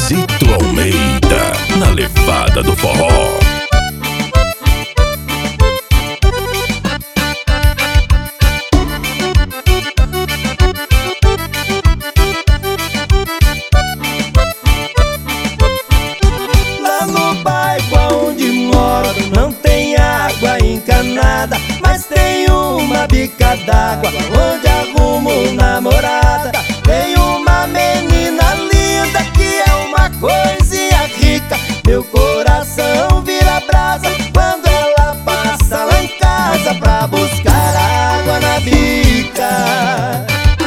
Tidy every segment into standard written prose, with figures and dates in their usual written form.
Zito Almeida, na levada do forró. Lá no bairro onde moro não tem água encanada, mas tem uma bica d'água onde arrumo namorada. Tem uma menina linda que é uma coisinha rica. Meu coração vira brasa quando ela passa lá em casa pra buscar água na bica.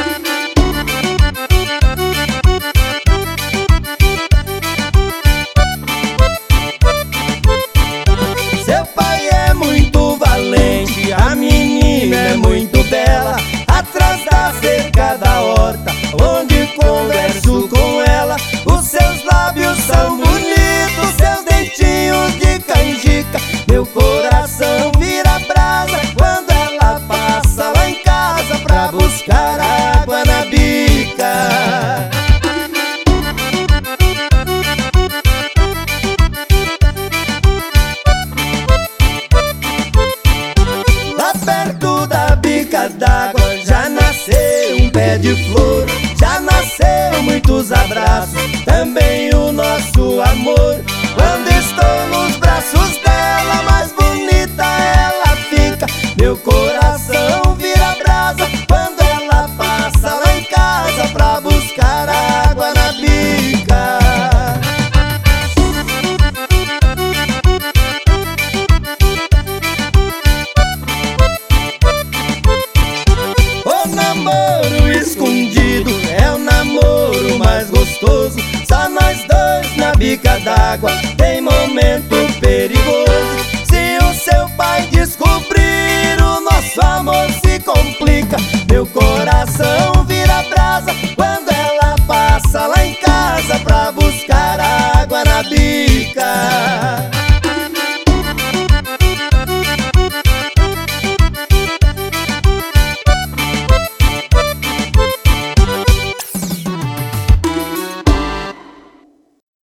Seu pai é muito valente, a menina é muito bela. Atrás da cerca da horta, onde converso com ela, os seus lábios são bonitos, seus dentinhos de canjica. Meu coração vira brasa quando ela passa lá em casa pra buscar água na bica. Lá perto da bica d'água já nasceu um pé de flor, já nasceu muitos abraços, também o nosso amor. Quando estou nos braços dela, mais bonita ela fica. Meu coração vira brasa quando ela passa lá em casa pra buscar água na bica. O namoro escondido é o namoro mais gostoso. Só nós dois na bica d'água, tem momento perigoso. Se o seu pai descobrir, o nosso amor se complica. Meu coração